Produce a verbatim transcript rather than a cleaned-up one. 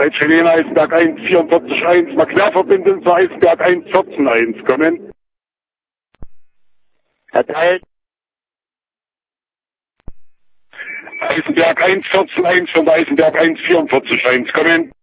Deutsche Lehne Eisenberg eins vierundvierzig eins, mal querverbinden zu Eisenberg eins vierzehn eins, kommen. Verteilt. Eisenberg eins vierzehn eins von der Eisenberg eins vierundvierzig eins, kommen.